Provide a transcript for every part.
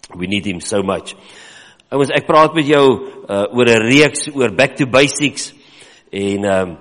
We need him so much. Ouens, ek praat met jou oor 'n reeks oor back to basics en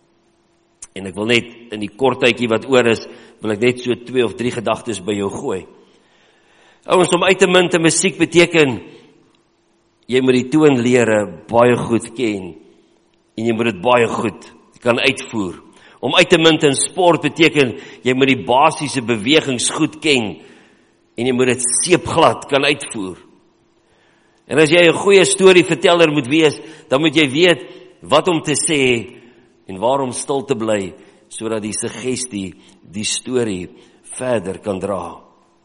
ek wil net in die kort tydjie wat oor is, wil ek net so 2 of 3 gedagtes by jou gooi. Ouens, om uit te munt in musiek beteken jy moet die toonlere baie goed ken en jy moet dit baie goed kan uitvoer. Om uit te munt in sport beteken jy moet die basiese bewegings goed ken en jy moet dit seepglad kan uitvoer. En as jy 'n goeie storieverteller moet wees, dan moet jy weet wat om te sê en waarom stil te bly, sodat die suggestie die storie verder kan dra.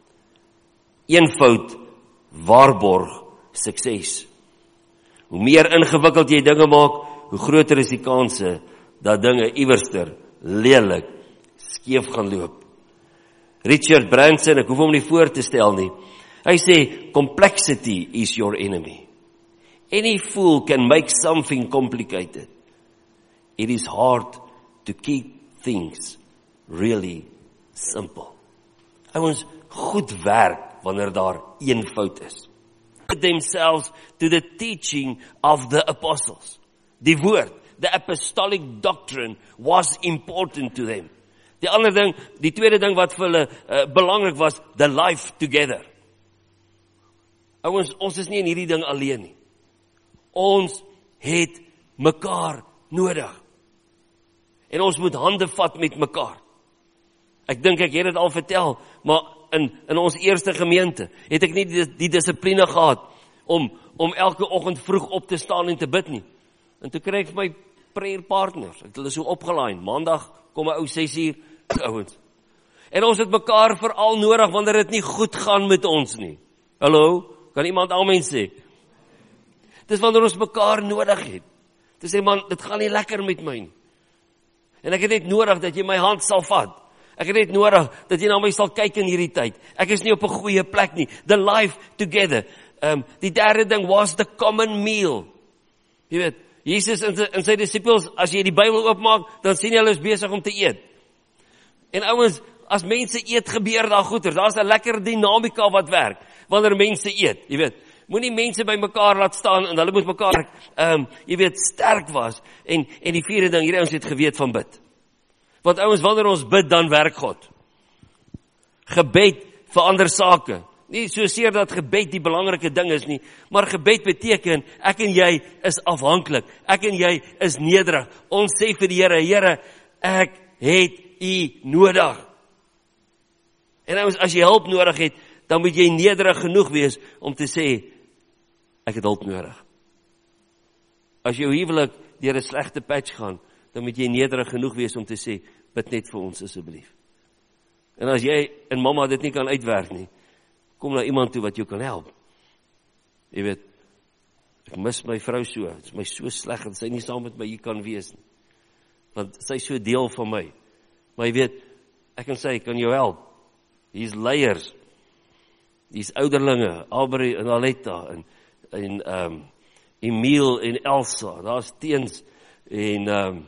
Eenvoud waarborg sukses. Hoe meer ingewikkeld jy dinge maak, hoe groter is die kanse dat dinge iewerster lelik skeef gaan loop. Richard Branson, ek hoef hom nie voor te stel nie. Hy sê, complexity is your enemy. Any fool can make something complicated. It is hard to keep things really simple. Ouens, goed werk wanneer daar eenvoud is. Themselves to the teaching of the apostles. Die woord, the apostolic doctrine was important to them. Die tweede ding wat vir hulle belangrik was, the life together. Ouens, ons is nie in hierdie ding alleen nie. Ons het mekaar nodig. En ons moet hande vat met mekaar. Ek dink ek het dit al vertel, maar in ons eerste gemeente het ek nie die dissipline gehad om elke oggend vroeg op te staan en te bid nie. En toe kry ek my prayer partners. Ek het hulle so opgelaai. Maandag kom 'n ou 6:00, ouens. En ons het mekaar veral nodig wanneer dit nie goed gaan met ons nie. Hallo, kan iemand amen sê? Dis wanneer ons mekaar nodig het. Te sê, man, dit gaan nie lekker met my nie. En ek het net nodig dat jy my hand sal vat. Ek het net nodig dat jy na my sal kyk in hierdie tyd. Ek is nie op 'n goeie plek nie. The life together. Die derde ding was the common meal. Jy weet, Jesus en sy disippels, as jy die Bybel oopmaak, dan sien jy hulle is besig om te eet. En ouens, as mense eet, gebeur daar goeie. Daar's 'n lekker dinamika wat werk wanneer mense eet. Jy weet, moenie mense by mekaar laat staan en hulle moet mekaar jy weet, sterk was. En die vierde ding, hierdie ons het geweet van bid. Want ouens, wanneer ons bid, dan werk God. Gebed verander sake. Nie soseer dat gebed die belangrike ding is nie, maar gebed beteken, ek en jy is afhanklik. Ek en jy is nederig. Ons sê vir die Here, Here, ek het U nodig. En ouens, as jy hulp nodig het, dan moet jy nederig genoeg wees om te sê, ek het hulp nodig. As jou huwelik deur 'n slegte patch gaan, dan moet jy nederig genoeg wees om te sê, bid net vir ons asseblief. En as jy en mamma dit nie kan uitwerk nie, kom na iemand toe wat jou kan help. Jy weet, ek mis my vrou so, het is my so sleg, dat sy nie saam met my hier kan wees nie. Want sy is so deel van my. Maar jy weet, ek kan sê, ek kan jou help. Hier is leiers, hier is ouderlinge, Aubrey en Aletta, en Emile en Elsa, daar is Teens, en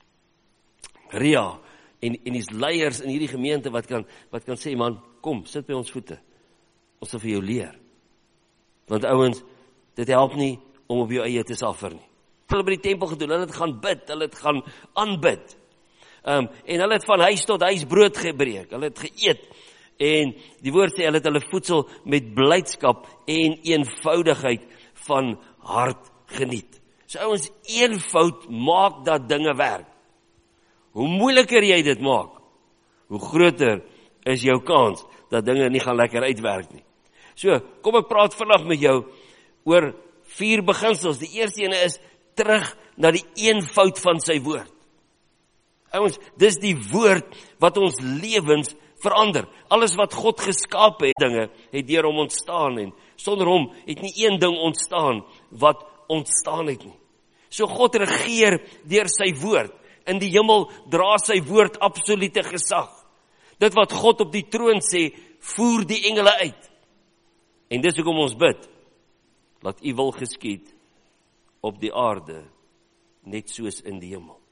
Ria, en die is leiers in hierdie gemeente wat kan sê, man, kom, sit by ons voete. Ons sal vir jou leer. Want ouens, dit help nie om op jou eie te suffer nie. Hulle by die tempel gedoen, hulle het gaan bid, hulle het gaan aanbid. En hulle het van huis tot huis brood gebreek, hulle het geëet. En die woord sê, hulle het hulle voedsel met blydskap en eenvoudigheid van hart geniet. So ouens, eenvoud maak dat dinge werk. Hoe moeiliker jy dit maak, hoe groter is jou kans dat dinge nie gaan lekker uitwerk nie. So, kom ek praat vandag met jou oor 4 beginsels. Die eerste ene is terug na die eenvoud van sy woord. Ouens, dis die woord wat ons lewens verander. Alles wat God geskaap het, dinge, het deur hom ontstaan en sonder hom het nie een ding ontstaan wat ontstaan het nie. So God regeer deur sy woord. In die hemel dra sy woord absolute gesag. Dit wat God op die troon sê, voer die engele uit. En dis hoekom ons bid, laat U wil geskied op die aarde, net soos in die hemel.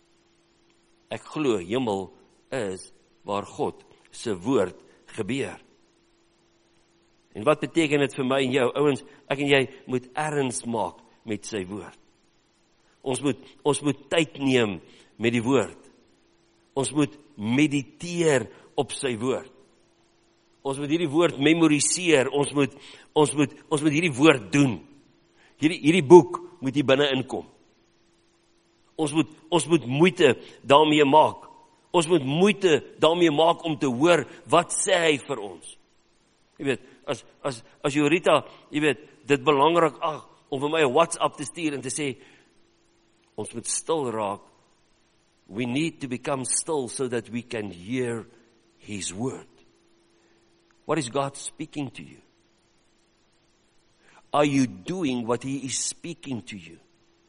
Ek glo, hemel is waar God se woord gebeur. En wat beteken dit vir my en jou? Ouens, ek en jy moet erns maak met sy woord. Ons moet tyd neem met die woord. Ons moet mediteer op sy woord. Ons moet hierdie woord memoriseer. Ons moet hierdie woord doen. Hierdie boek moet hier binne inkom. Ons moet moeite daarmee maak. Ons moet moeite daarmee maak om te hoor wat sê hy vir ons. Jy weet, as Jorita, jy weet, dit belangrik om vir my 'n WhatsApp te stuur en te sê, ons moet stil raak. We need to become still so that we can hear his word. What is God speaking to you? Are you doing what he is speaking to you?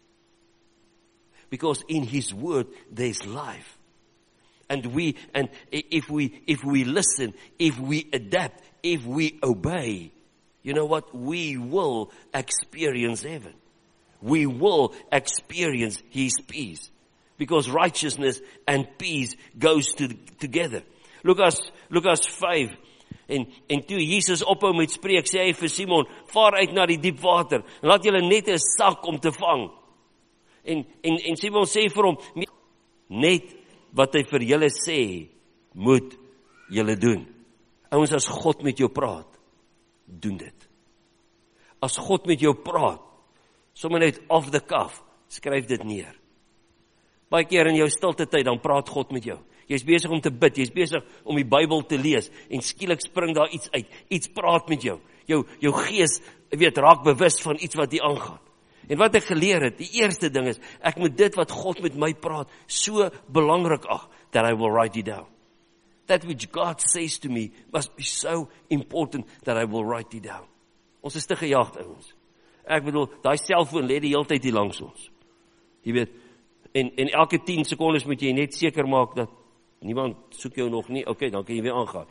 Because in his word there's life. And if we listen, if we adapt, if we obey, you know what? We will experience heaven. We will experience his peace. Because righteousness and peace goes together. Lukas 5. En toe Jesus ophou met spreek, sê hy vir Simon, vaar uit na die diep water, en laat julle net 'n sak om te vang. En Simon sê vir hom, net wat hy vir julle sê, moet julle doen. Ouens, as God met jou praat, doen dit. As God met jou praat, sommer net off the cuff, skryf dit neer. Baie keer in jou stilte tyd, dan praat God met jou. Jy is besig om te bid, jy is besig om die Bybel te lees, en skielik spring daar iets uit, iets praat met jou. Jou gees, weet, raak bewus van iets wat hier aangaan. En wat ek geleer het, die eerste ding is, ek moet dit wat God met my praat, so belangrik that I will write it down. That which God says to me must be so important that I will write it down. Ons is te gejaagd, ouens. Ek bedoel, daai selfoon lê die hele tyd hier langs ons. Jy weet, en elke 10 sekondes moet jy net seker maak dat niemand soek jou nog nie, okay, dan kan jy weer aangaan.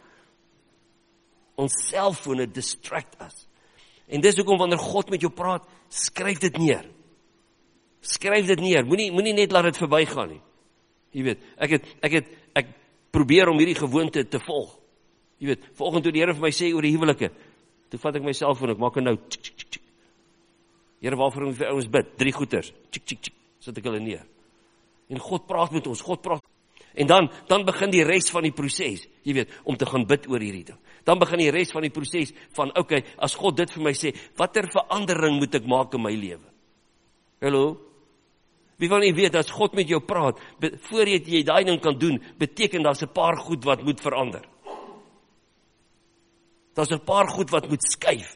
Ons selfone distract us. En dis hoekom wanneer God met jou praat, skryf dit neer. Skryf dit neer, moenie net laat dit verbygaan nie. Jy weet, ek probeer om hierdie gewoonte te volg. Jy weet, vanoggend toe die Here vir my sê oor die huwelike, toe vat ek my selfoon, ek maak 'n nou, Here, waarvoor moet vir ouens bid? 3 goeters, sit ek hulle neer. En God praat met ons, God praat. En dan begin die res van die proses, jy weet, om te gaan bid oor hierdie ding. Dan begin die res van die proses van, okay, as God dit vir my sê, watter verandering moet ek maak in my lewe? Hallo? Wie van julle weet, as God met jou praat, voor jy daai ding kan doen, beteken daar's 'n paar goed wat moet verander. Daar's 'n paar goed wat moet skuif.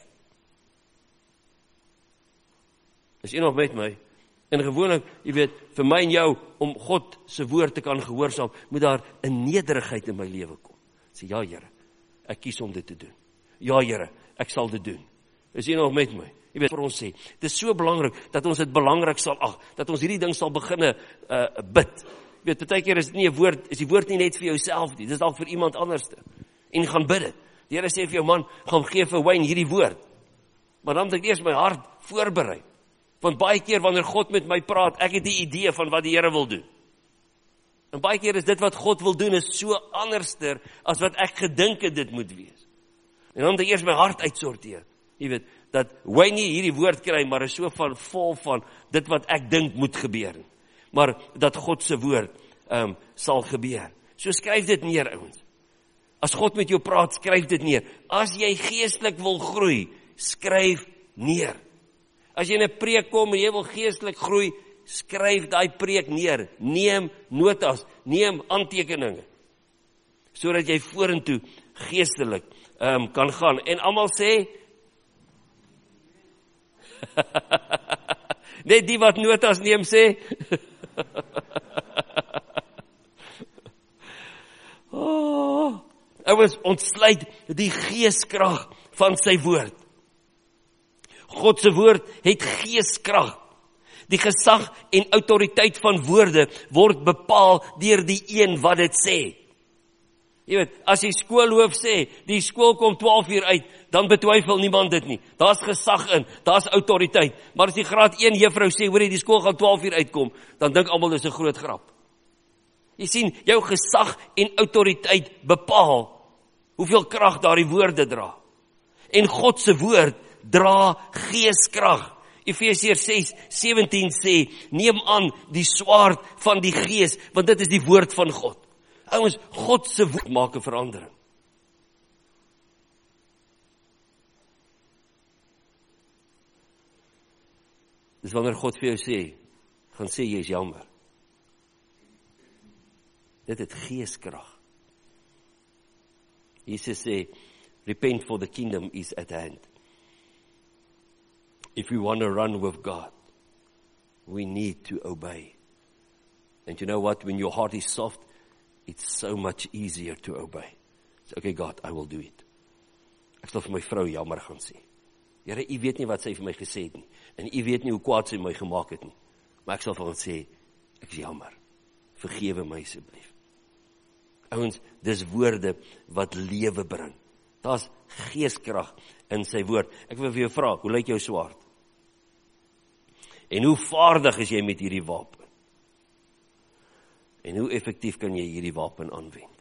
Is jy nog met my? En gewoonlik, jy weet, vir my en jou, om God se woord te kan gehoorsaam, moet daar 'n nederigheid in my lewe kom. Sê, ja Here, ek kies om dit te doen. Ja Here, ek sal dit doen. Is jy nog met my? Jy weet, vir ons sê, dit is so belangrik, dat ons dit belangrik sal dat ons hierdie ding sal beginne bid. Jy weet, partykeer is dit nie 'n woord, is die woord nie net vir jouself nie, dit is dalk vir iemand anderste. En gaan bid dit. Die Here sê vir jou, man, gaan gee vir Wayne hierdie woord. Maar dan moet ek eers my hart voorberei. Want baie keer wanneer God met my praat, ek het die idee van wat die Here wil doen. En baie keer is dit wat God wil doen, is so anderster as wat ek gedink het dit moet wees. En dan moet ek eers my hart uitsorteer. Jy weet, dat hy nie hierdie woord kry, maar is so vol van dit wat ek dink moet gebeur. Maar dat God se woord sal gebeur. So skryf dit neer, ouens. As God met jou praat, skryf dit neer. As jy geestelik wil groei, skryf neer. As jy in 'n preek kom en jy wil geestelik groei, skryf daai preek neer. Neem notas, neem aantekeninge, sodat jy vorentoe geestelik kan gaan. En almal sê, net die wat notas neem sê, ouens, ontsluit die geeskrag van sy woord. God se woord het geeskrag. Die gesag en autoriteit van woorde word bepaal deur die een wat dit sê. Jy weet, as die skoolhoof sê, die skool kom 12 uur uit, dan betwyfel niemand dit nie. Daar's gesag in, daar's autoriteit. Maar as die graad 1 juffrou sê, hoor jy, die skool gaan 12 uur uitkom, dan dink almal dis 'n groot grap. Jy sien, jou gesag en autoriteit bepaal hoeveel krag daardie woorde dra. En God se woord dra geeskrag. Efesiërs 6:17 sê, neem aan die swaard van die gees, want dit is die woord van God. Ouens, God se woord maak 'n verandering. Dis wanneer God vir jou sê, gaan sê jy is jammer. Dit het geeskrag. Jesus sê, repent for the kingdom is at hand. If we want to run with God, we need to obey. And you know what? When your heart is soft, it's so much easier to obey. It's okay, God, I will do it. Ek sal vir my vrou jammer gaan sê. Here, u weet nie wat sy vir my gesê het nie. En u weet nie hoe kwaad sy my gemaak het nie. Maar ek sal vir hom sê, ek is jammer. Vergewe my asseblief. Ouens, dis woorde wat lewe bring. Daar's geeskrag in sy woord. Ek wil vir jou vra, hoe lyk jou swaard? En hoe vaardig is jy met hierdie wapen? En hoe effektief kan jy hierdie wapen aanwend?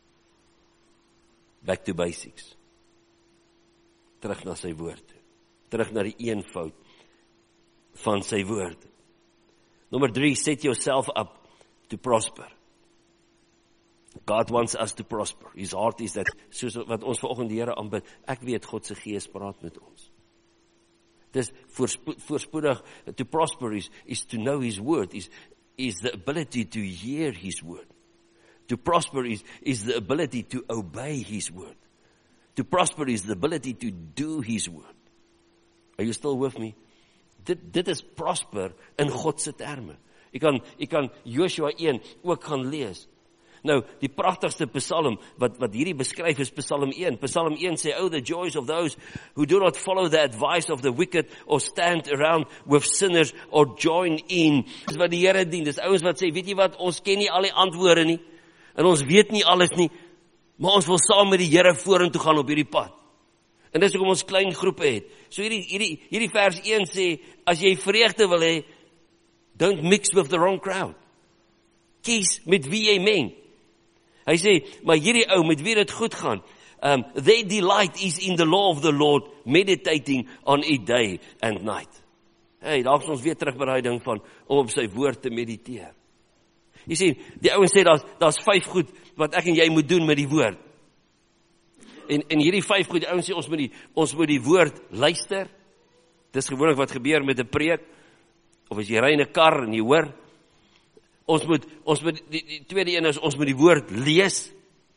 Back to basics. Terug na sy woord. Terug na die eenvoud van sy woord. Nommer 3, set yourself up to prosper. God wants us to prosper. His heart is that, soos wat ons vanoggend die Here aanbid, ek weet God se gees praat met ons. Dis voorspoedig, to prosper is to know His word, is the ability to hear His word. To prosper is the ability to obey His word. To prosper is the ability to do His word. Are you still with me? Dit is prosper in God se terme. Jy kan Joshua 1 ook gaan lees. Nou, die pragtigste psalm wat hierdie beskryf is Psalm 1. Psalm 1 sê, oh, the joys of those who do not follow the advice of the wicked or stand around with sinners or join in. Dis wat die Here dien. Dis ouens wat sê, weet jy wat, ons ken nie al die antwoorde nie. En ons weet nie alles nie. Maar ons wil saam met die Here vorentoe gaan op hierdie pad. En dis hoekom ons klein groepe het. So hierdie vers 1 sê, as jy vreugde wil hê, don't mix with the wrong crowd. Kies met wie jy meng. Hy sê, maar hierdie ou met wie dit goed gaan, their delight is in the law of the Lord, meditating on it day and night. Hey, daar is ons weer terug by daai ding van om op sy woord te mediteer. Jy sien, die ouens sê daar's 5 goed wat ek en jy moet doen met die woord. En hierdie 5 goed, die ouens sê ons moet die woord luister. Dis gewoonlik wat gebeur met 'n preek, of as jy ry in 'n kar en jy hoor. Ons moet die tweede een is, ons moet die woord lees.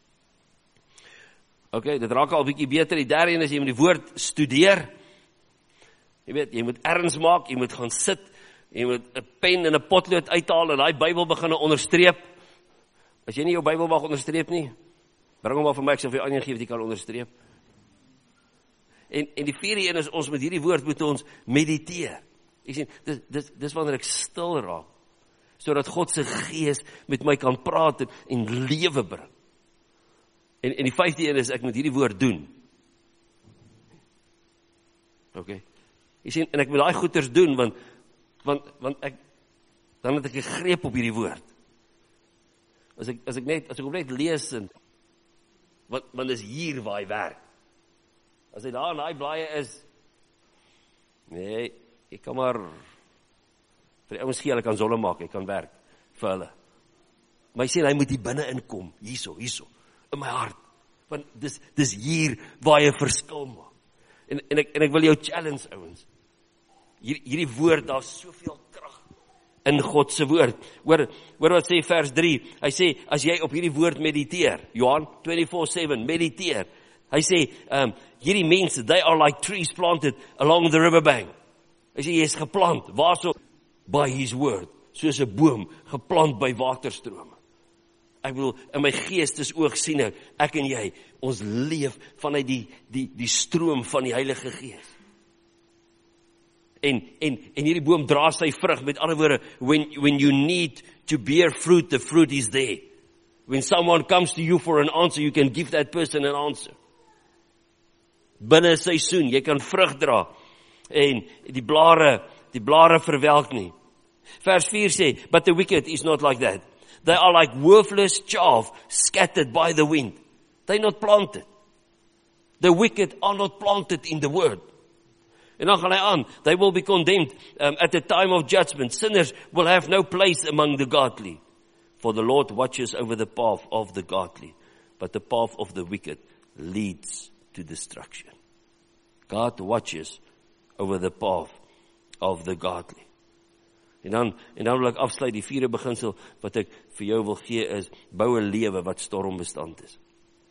Okay, dit raak al 'n bietjie beter. Die derde een is, jy moet die woord studeer. Jy weet, jy moet erns maak, jy moet gaan sit, jy moet 'n pen en 'n potlood uithaal en daai Bybel begin onderstreep. As jy nie jou Bybel mag onderstreep nie, bring hom maar vir my, ek sal vir jou ander gee wat jy kan onderstreep. En die vierde een is, ons met hierdie woord moet ons mediteer. Jy sien, dis wanneer ek stil raak, sodat God se gees met my kan praat en lewe bring. En die 5de een is, ek moet hierdie woord doen. Okay. Jy sien, en ek moet daai goeders doen, want ek, dan het ek 'n greep op hierdie woord. As ek op net lees, want is hier waar hy werk. As hy daar in daai blaaie is, nee, ek kan maar vir die ouens gee, hulle kan sonne maak, ek kan werk vir hulle. Maar hy sê, hy moet hier binne inkom, hierso, in my hart. Want dis hier waar hy 'n verskil maak. En ek wil jou challenge, ouens. Hierdie woord, daar's soveel krag in God se woord. Hoor wat sê vers 3. Hy sê, as jy op hierdie woord mediteer, Johan 24/7, mediteer. Hy sê, hierdie mense, they are like trees planted along the riverbank. Hy sê, jy is geplant, waarso? By his word, soos 'n boom, geplant by waterstrome. Ek bedoel, in my geestes oog sien ek en jy, ons leef vanuit die stroom van die Heilige Gees. En hierdie boom dra sy vrug, met ander woorde, when you need to bear fruit, the fruit is there. When someone comes to you for an answer, you can give that person an answer. Binne 'n seisoen, jy kan vrug dra, en die blare verwelk nie. Vers 4 sê, but the wicked is not like that. They are like worthless chaff scattered by the wind. They're not planted. The wicked are not planted in the word. En dan gaan hy aan, they will be condemned at the time of judgment. Sinners will have no place among the godly. For the Lord watches over the path of the godly, but the path of the wicked leads to destruction. God watches over the path of the godly. En dan wil ek afsluit, die vierde beginsel wat ek vir jou wil gee is, bou 'n lewe wat stormbestand is.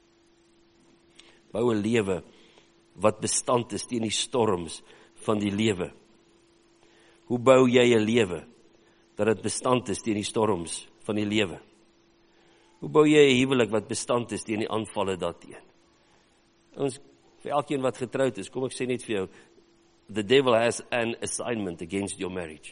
Bou 'n lewe wat bestand is teen die storms van die lewe. Hoe bou jy 'n lewe dat dit bestand is teen die storms van die lewe? Hoe bou jy 'n huwelik wat bestand is teen die aanvalle daarteen? Ons, vir elkeen wat getroud is, kom ek sê net vir jou, the devil has an assignment against your marriage.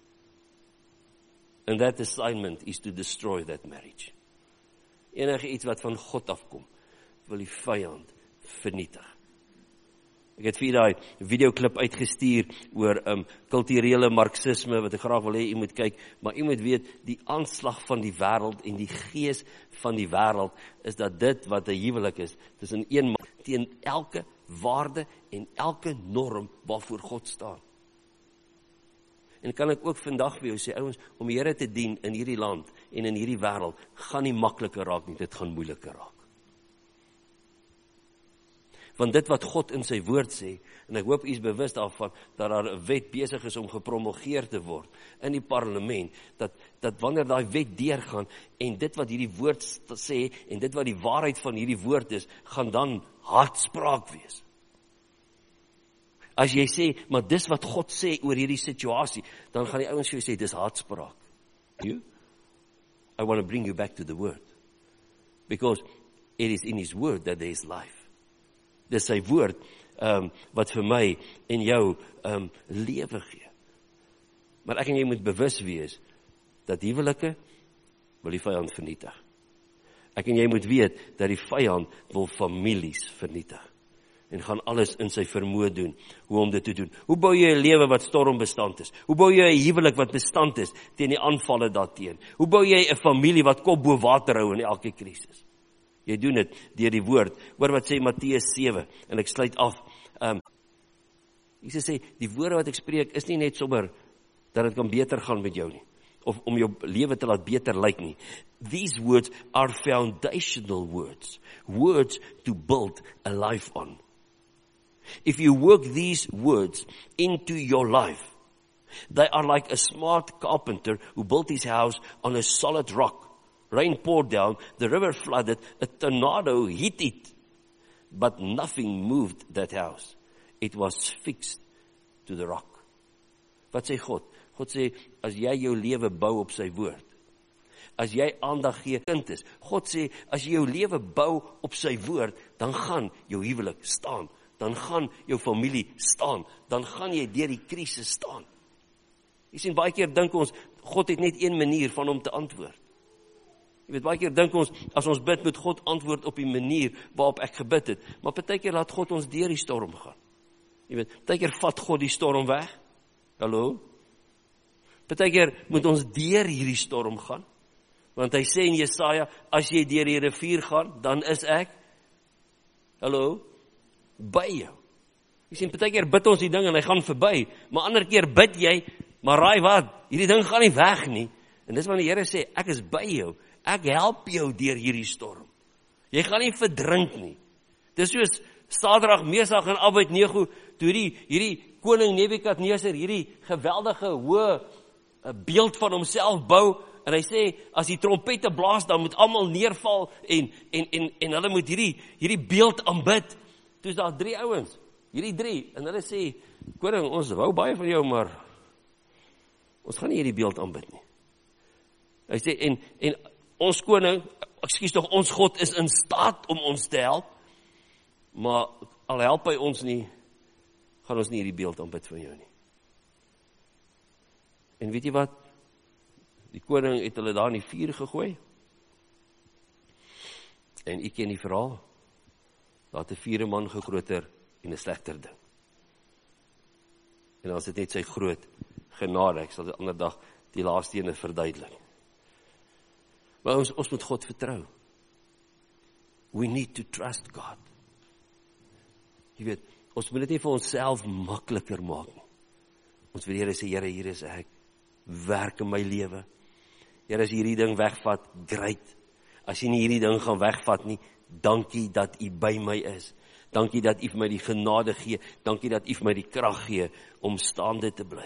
And that assignment is to destroy that marriage. Enige iets wat van God afkom, wil die vyand vernietig. Ek het vir daai videoklip uitgestuur oor kulturele marxisme, wat ek graag wil hê jy moet kyk, maar jy moet weet, die aanslag van die wêreld en die gees van die wêreld, is dat dit wat 'n huwelik is, tussen een man, teen elke waarde en elke norm waarvoor God staan. En kan ek ook vandag vir jou sê, ouens, om die Here te dien in hierdie land en in hierdie wêreld, gaan nie makliker raak nie, dit gaan moeiliker raak. Want dit wat God in sy woord sê, en ek hoop u is bewus daarvan, dat daar 'n wet besig is om gepromulgeer te word in die parlement, dat wanneer daai wet deurgaan, en dit wat hierdie woord sê, en dit wat die waarheid van hierdie woord is, gaan dan hardspraak wees. As jy sê, maar dis wat God sê oor hierdie situasie, dan gaan die ouens vir jou sê, dis hardspraak. I want to bring you back to the word. Because it is in his word that there is life. Dis sy woord, wat vir my en jou lewe gee. Maar ek en jy moet bewus wees, dat huwelike wil die vyand vernietig. Ek en jy moet weet, dat die vyand wil families vernietig. En gaan alles in sy vermoë doen, hoe om dit te doen. Hoe bou jy 'n lewe wat stormbestand is? Hoe bou jy 'n huwelik wat bestand is, teen die aanvalle daarteen? Hoe bou jy 'n familie wat kop bo water hou in elke krisis? Jy doen dit deur die woord. Hoor wat sê Matteus 7, en ek sluit af. Jesus sê, die woorde wat ek spreek, is nie net sommer, dat het kan beter gaan met jou nie, of om jou lewe te laat beter lyk nie. These words are foundational words. Words to build a life on. If you work these words into your life, they are like a smart carpenter who built his house on a solid rock. Rain poured down, the river flooded, a tornado hit it, but nothing moved that house. It was fixed to the rock. Wat sê God? God sê, as jy jou lewe bou op sy woord, as jy aandag gee, kind is, God sê, as jy jou lewe bou op sy woord, dan gaan jou huwelik staan, dan gaan jou familie staan, dan gaan jy deur die krisis staan. Jy sien, baie keer dink ons, God het net een manier van hom te antwoord. Jy weet, baie keer dink ons, as ons bid, moet God antwoord op die manier waarop ek gebid het, maar partykeer laat God ons deur die storm gaan. Jy weet, partykeer vat God die storm weg. Hallo? Partykeer moet ons deur hierdie storm gaan, want hy sê in Jesaja, as jy deur die rivier gaan, dan is ek, hallo, by jou. Jy sien, partykeer bid ons die ding en hy gaan verby, maar ander keer bid jy, maar raai wat, hierdie ding gaan nie weg nie, en dis wat die Here sê, ek is by jou, ek help jou deur hierdie storm. Jy gaan nie verdrink nie. Dis soos Sadrag, Mesach en Abednego, toe hierdie koning Nebukadneser hierdie geweldige hoë beeld van homself bou, en hy sê, as die trompette blaas, dan moet almal neerval, en hulle moet hierdie beeld aanbid. Toe is daar 3 ouens, hierdie 3, en hulle sê, koning, ons hou baie van jou, maar ons gaan nie hierdie beeld aanbid nie. Hy sê, en ons koning, ons God is in staat om ons te help, maar al help hy ons nie, gaan ons nie hierdie beeld aanbid van jou nie. En weet jy wat? Die koning het hulle daar in die vuur gegooi. En ek ken die verhaal. Daar het 'n 4 man gegroter en 'n slegter ding. En dan is dit net sy groot genade. Ek sal die ander dag die laaste ene verduidelik. Maar ons moet God vertrou. We need to trust God. Jy weet, ons moet dit nie vir onsself makliker maak nie. Ons wil die Here sê, Here, hier is ek, werk in my lewe. Here, as jy hierdie ding wegvat, great. As jy nie hierdie ding gaan wegvat nie, dankie dat U by my is. Dankie dat U vir my die genade gee. Dankie dat U vir my die krag gee om staande te bly.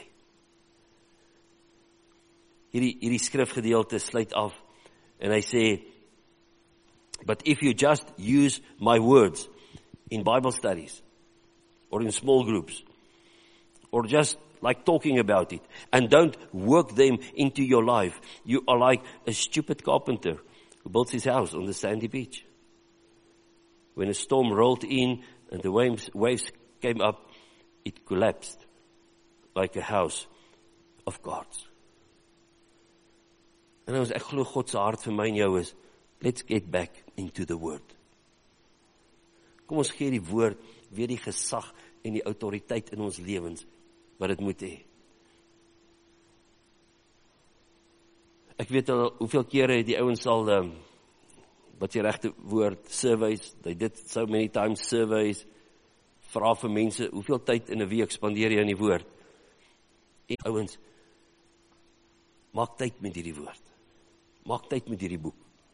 Hierdie skrifgedeelte sluit af en hy sê, but if you just use my words in Bible studies or in small groups or just like talking about it and don't work them into your life, you are like a stupid carpenter who built his house on the sandy beach. When a storm rolled in and the waves came up, it collapsed like a house of cards. En nou ek glo God se hart vir my en jou is, let's get back into the word. Kom ons gee die woord weer die gesag en die autoriteit in ons lewens wat dit moet hê. Ek weet al hoeveel kere het die ouens al wat die regte woord, surveys, they did so many times surveys, vra vir mense, hoeveel tyd in 'n week spandeer jy aan die woord? En ouens, maak tyd met hierdie woord. Maak tyd met hierdie boek.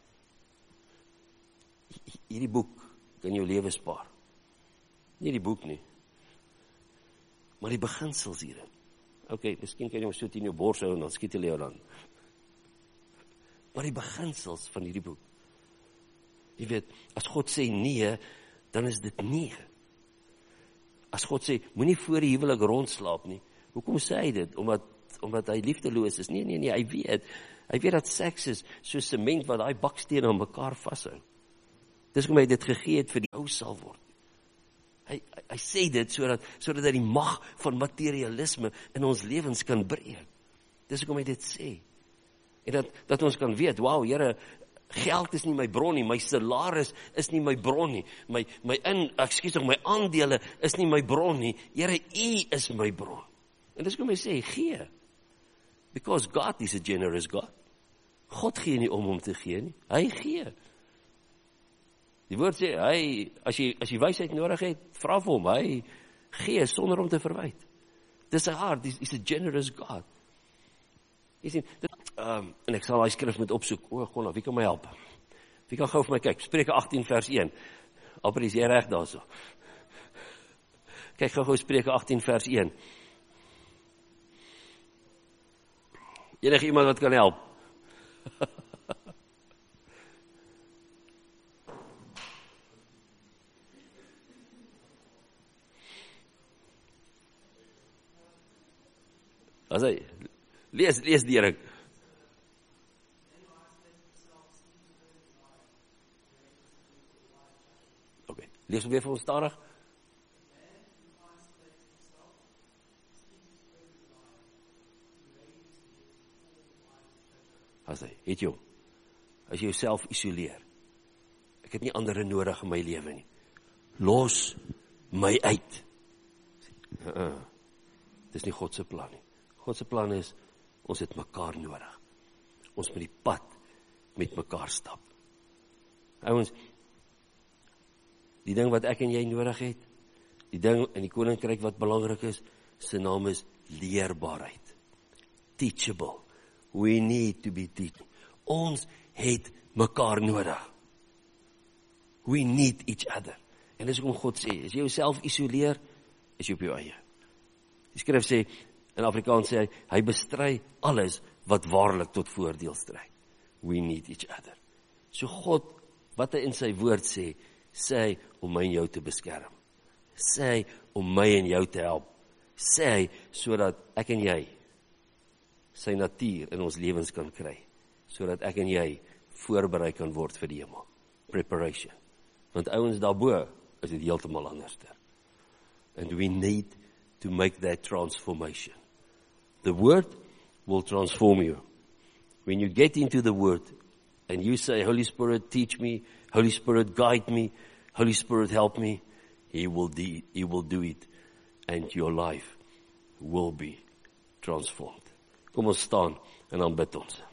Hierdie boek kan jou lewe spaar. Nie die boek nie, maar die beginsels hierin. Okay, miskien kan jy hom so teen jou bors hou en dan skiet jy jou dan. Maar die beginsels van hierdie boek. Jy weet, as God sê nee, dan is dit nee. As God sê, moenie voor die huwelik rondslaap nie. Hoekom sê hy dit? Omdat hy liefdeloos is? Nee, hy weet dat seks is soos sement wat daai bakstene aan mekaar vashou. Dis hoekom hy dit gegee het vir die ou sal word. Hy sê dit sodat hy die mag van materialisme in ons lewens kan breek. Dis hoekom hy dit sê. En dat ons kan weet, wow, Here, geld is nie my bron nie, my salaris is nie my bron nie, my aandele is nie my bron nie, Here, U is my bron. En dis hoekom hy sê, gee. Because God is a generous God. God gee nie om te gee nie, hy gee. Die woord sê, as jy wysheid nodig het, vra vir hom, hy gee sonder om te verwyd. Dis sy hart, he's a generous God. Jy sien, en ek sal daai skrif met opsoek, Gonna, wie kan my help? Wie kan gou vir my kyk? Spreuke 18 vers 1. Albert, is jy reg daarso? Kyk gou Spreuke 18 vers 1. Enige iemand wat kan help? As hy, lees die Erik. Okay, lees weer vir ons stadig. As hy, het jy, as jy jouself isoleer, ek het nie ander nodig in my lewe nie, los my uit. Dis nie God se plan nie. God se plan is, ons het mekaar nodig. Ons moet die pad met mekaar stap. Ouens, die ding wat ek en jy nodig het, die ding in die koninkryk wat belangrik is, sy naam is leerbaarheid. Teachable. We need to be teaching. Ons het mekaar nodig. We need each other. En dis hoekom God sê, as jy jouself isoleer, is jy op jou eie. Die skrif sê, in Afrikaans sê hy bestry alles wat waarlik tot voordeel strek. We need each other. So God, wat hy in sy woord sê hy om my en jou te beskerm. Sê hy om my en jou te help. Sê hy sodat ek en jy sy natuur in ons lewens kan kry. Sodat ek en jy voorberei kan word vir die hemel. Preparation. Want ouens daarbo is dit heeltemal anderster. And we need to make that transformation. The word will transform you. When you get into the word and you say, Holy Spirit, teach me, Holy Spirit, guide me, Holy Spirit, help me, He will do it, and your life will be transformed. Kom ons staan en dan bid ons.